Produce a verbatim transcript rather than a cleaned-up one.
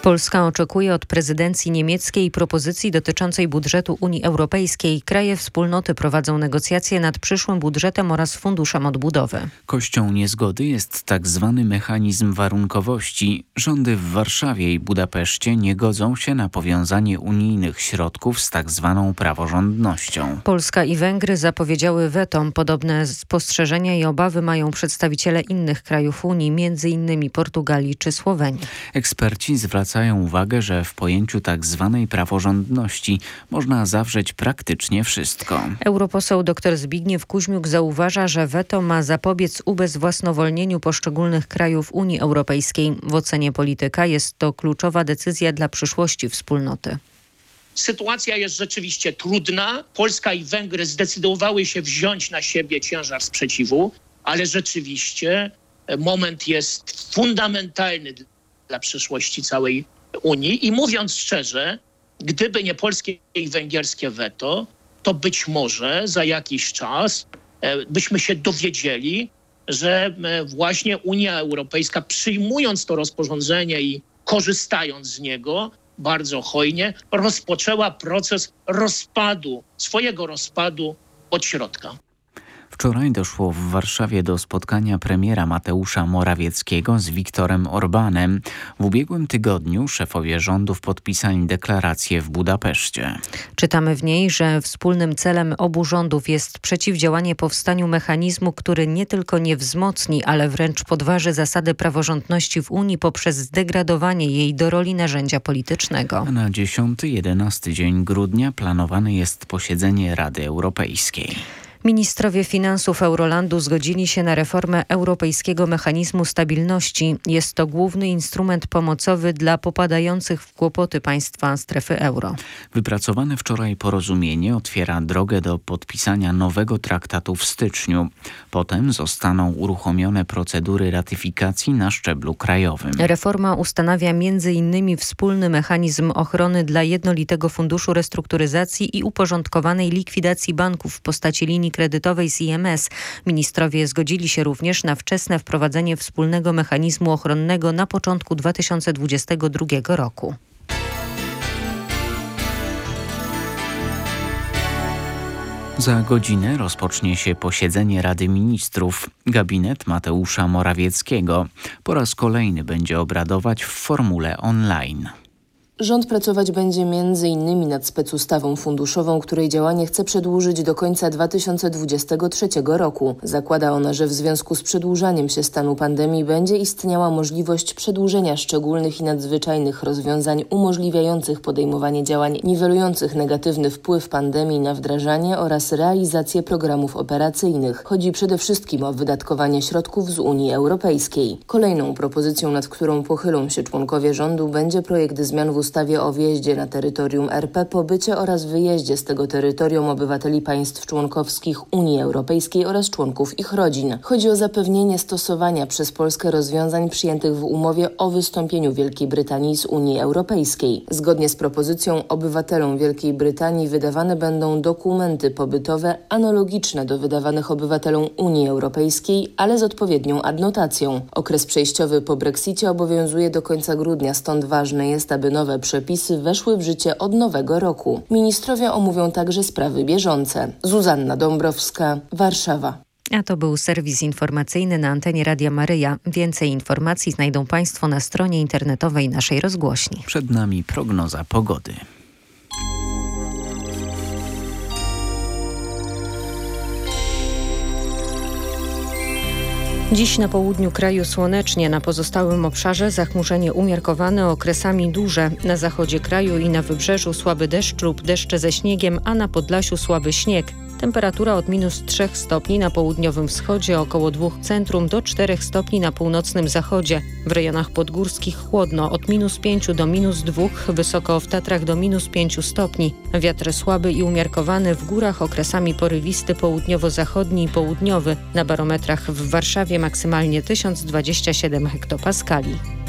Polska oczekuje od prezydencji niemieckiej propozycji dotyczącej budżetu Unii Europejskiej. Kraje wspólnoty prowadzą negocjacje nad przyszłym budżetem oraz funduszem odbudowy. Kością niezgody jest tak zwany mechanizm warunkowości. Rządy w Warszawie i Budapeszcie nie godzą się na powiązanie unijnych środków z tak zwaną praworządnością. Polska i Węgry zapowiedziały weto. Podobne spostrzeżenia i obawy mają przedstawiciele innych krajów Unii, między innymi Portugalii czy Słowenii. Eksperci zwracają uwagę, że w pojęciu tak zwanej praworządności można zawrzeć praktycznie wszystko. Europoseł dr Zbigniew Kuźmiuk zauważa, że weto ma zapobiec ubezwłasnowolnieniu poszczególnych krajów Unii Europejskiej. W ocenie polityka jest to kluczowa decyzja dla przyszłości wspólnoty. Sytuacja jest rzeczywiście trudna. Polska i Węgry zdecydowały się wziąć na siebie ciężar sprzeciwu, ale rzeczywiście moment jest fundamentalny dla przyszłości całej Unii. I mówiąc szczerze, gdyby nie polskie i węgierskie weto, to być może za jakiś czas e, byśmy się dowiedzieli, że e, właśnie Unia Europejska, przyjmując to rozporządzenie i korzystając z niego bardzo hojnie, rozpoczęła proces rozpadu, swojego rozpadu od środka. Wczoraj doszło w Warszawie do spotkania premiera Mateusza Morawieckiego z Viktorem Orbánem. W ubiegłym tygodniu szefowie rządów podpisali deklarację w Budapeszcie. Czytamy w niej, że wspólnym celem obu rządów jest przeciwdziałanie powstaniu mechanizmu, który nie tylko nie wzmocni, ale wręcz podważy zasady praworządności w Unii poprzez zdegradowanie jej do roli narzędzia politycznego. Na dziesiąty jedenasty dzień grudnia planowane jest posiedzenie Rady Europejskiej. Ministrowie finansów Eurolandu zgodzili się na reformę Europejskiego Mechanizmu Stabilności. Jest to główny instrument pomocowy dla popadających w kłopoty państwa strefy euro. Wypracowane wczoraj porozumienie otwiera drogę do podpisania nowego traktatu w styczniu. Potem zostaną uruchomione procedury ratyfikacji na szczeblu krajowym. Reforma ustanawia między innymi wspólny mechanizm ochrony dla jednolitego funduszu restrukturyzacji i uporządkowanej likwidacji banków w postaci linii kredytowej z I M S. Ministrowie zgodzili się również na wczesne wprowadzenie wspólnego mechanizmu ochronnego na początku dwa tysiące dwudziestego drugiego roku. Za godzinę rozpocznie się posiedzenie Rady Ministrów. Gabinet Mateusza Morawieckiego po raz kolejny będzie obradować w formule online. Rząd pracować będzie między innymi nad specustawą funduszową, której działanie chce przedłużyć do końca dwa tysiące dwudziestego trzeciego roku. Zakłada ona, że w związku z przedłużaniem się stanu pandemii będzie istniała możliwość przedłużenia szczególnych i nadzwyczajnych rozwiązań umożliwiających podejmowanie działań niwelujących negatywny wpływ pandemii na wdrażanie oraz realizację programów operacyjnych. Chodzi przede wszystkim o wydatkowanie środków z Unii Europejskiej. Kolejną propozycją, nad którą pochylą się członkowie rządu, będzie projekt zmian w ustawie ustawie o wjeździe na terytorium R P, pobycie oraz wyjeździe z tego terytorium obywateli państw członkowskich Unii Europejskiej oraz członków ich rodzin. Chodzi o zapewnienie stosowania przez Polskę rozwiązań przyjętych w umowie o wystąpieniu Wielkiej Brytanii z Unii Europejskiej. Zgodnie z propozycją obywatelom Wielkiej Brytanii wydawane będą dokumenty pobytowe analogiczne do wydawanych obywatelom Unii Europejskiej, ale z odpowiednią adnotacją. Okres przejściowy po Brexicie obowiązuje do końca grudnia, stąd ważne jest, aby nowe przepisy weszły w życie od nowego roku. Ministrowie omówią także sprawy bieżące. Zuzanna Dąbrowska, Warszawa. A to był serwis informacyjny na antenie Radia Maryja. Więcej informacji znajdą Państwo na stronie internetowej naszej rozgłośni. Przed nami prognoza pogody. Dziś na południu kraju słonecznie, na pozostałym obszarze zachmurzenie umiarkowane, okresami duże. Na zachodzie kraju i na wybrzeżu słaby deszcz lub deszcze ze śniegiem, a na Podlasiu słaby śnieg. Temperatura od minus trzech stopni na południowym wschodzie, około dwóch w centrum, do czterech stopni na północnym zachodzie. W rejonach podgórskich chłodno, od minus pięciu do minus dwóch, wysoko w Tatrach do minus pięciu stopni. Wiatr słaby i umiarkowany, w górach okresami porywisty południowo-zachodni i południowy. Na barometrach w Warszawie maksymalnie tysiąc dwadzieścia siedem hektopaskali.